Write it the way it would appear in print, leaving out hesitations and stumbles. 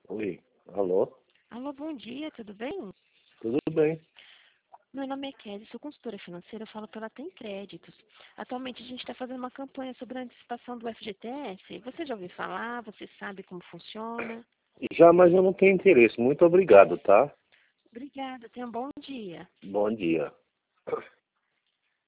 Oi, alô? Alô, bom dia, tudo bem? Tudo bem? Meu nome é Kelly, sou consultora financeira, eu falo pela Tem Créditos. Atualmente a gente está fazendo uma campanha sobre a antecipação do FGTS. Você já ouviu falar? Você sabe como funciona? Já, mas eu não tenho interesse. Muito obrigado, tá? Obrigada, tenha um bom dia. Bom dia.